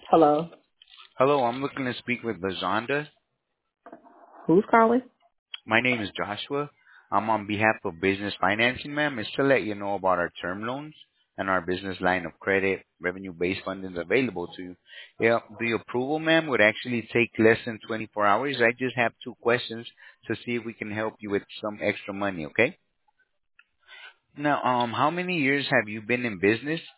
Hello. Hello, I'm looking to speak with Lazonda. Who's calling? My name is Joshua. I'm on behalf of Business Financing, ma'am. It's to let you know about our term loans and our business line of credit. Revenue-based funding is available to you. Yeah, the approval, ma'am, would actually take less than 24 hours. I just have two questions to see if we can help you with some extra money, okay? Now, how many years have you been in business?